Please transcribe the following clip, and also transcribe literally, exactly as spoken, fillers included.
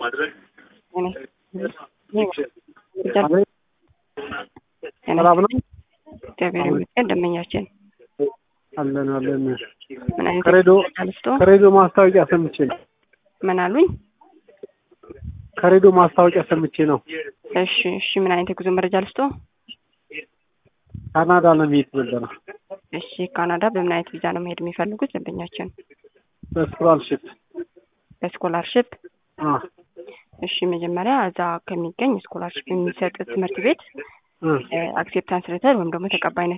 ሰላም ነው እግዚአብሔር ይመስገን። ደመኛችን አለን አለን ምን አይነት ከሬዶ ከሬዶ ማስታወቂያ ሰምቼ ነው። ምን አሉኝ? ከሬዶ ማስታወቂያ ሰምቼ ነው። እሺ እሺ ምን አይነት ጉዞ መረጃ ልስጦ? ካናዳ ለመሄድ ነበር። እሺ ካናዳ በምን አይነት ቪዛ ነው መሄድ የሚፈልጉት ደንበኛችን? በስኮላርሺፕ በስኮላርሺፕ አ እሺ መጀመሪያ እዛ ከሚገኝ ስኮላርሺፕ የሚሰጥ ትምህርት ቤት አክሴፕታንስ ሌተር ወይም ደግሞ ተቀባይነት